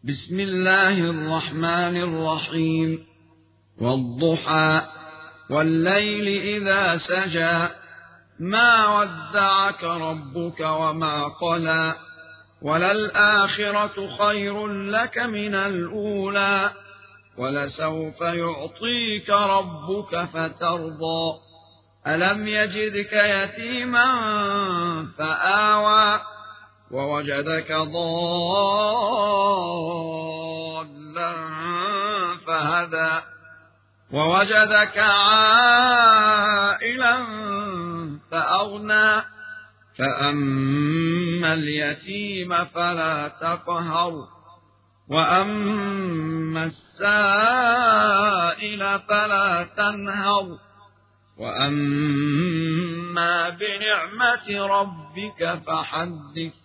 بسم الله الرحمن الرحيم. والضحى والليل إذا سجى ما ودعك ربك وما قلى وللآخرة خير لك من الأولى ولسوف يعطيك ربك فترضى ألم يجدك يتيما فآوى ووجدك ضالا فهدى ووجدك عائلا فأغنى فأما اليتيم فلا تقهر وأما السائل فلا تنهر وأما بنعمة ربك فحدث